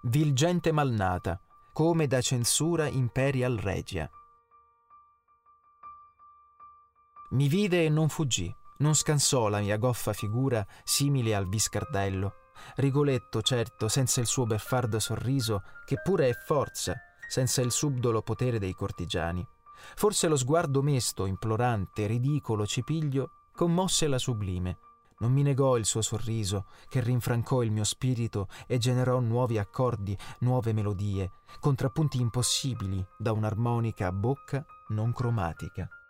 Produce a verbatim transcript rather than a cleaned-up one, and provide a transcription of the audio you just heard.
vil gente malnata, come da censura imperial regia. Mi vide e non fuggì, non scansò la mia goffa figura simile al viscardello. Rigoletto, certo, senza il suo beffardo sorriso, che pure è forza, senza il subdolo potere dei cortigiani. Forse lo sguardo mesto, implorante, ridicolo, cipiglio, commosse la sublime. Non mi negò il suo sorriso, che rinfrancò il mio spirito e generò nuovi accordi, nuove melodie, contrappunti impossibili da un'armonica a bocca non cromatica.